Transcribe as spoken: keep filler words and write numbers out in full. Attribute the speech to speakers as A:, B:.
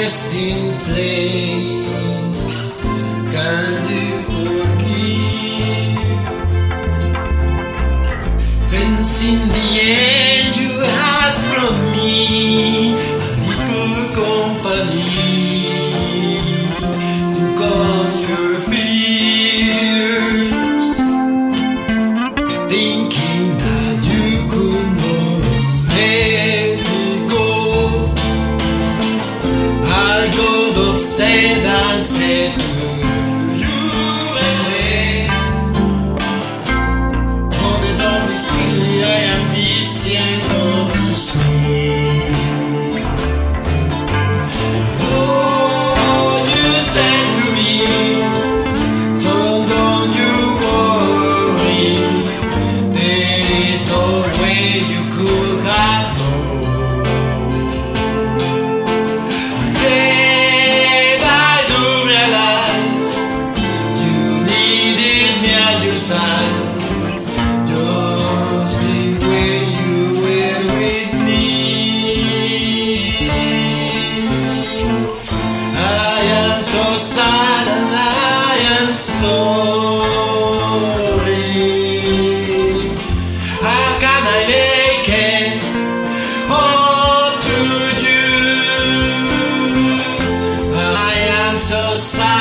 A: resting place. Can you forgive? Since in the end you asked from me a little company to calm your fears, thinking that you could not let me go. I got upset and said to you anyway, oh, they don't be silly, I am busy and not to sleep. Oh, you said to me, so don't you worry, there is no way you could have known. Then I do realize you needed me at your side, just the way you were with me. I am so sad and I am sorry. How can I make it up to you? I am so sad.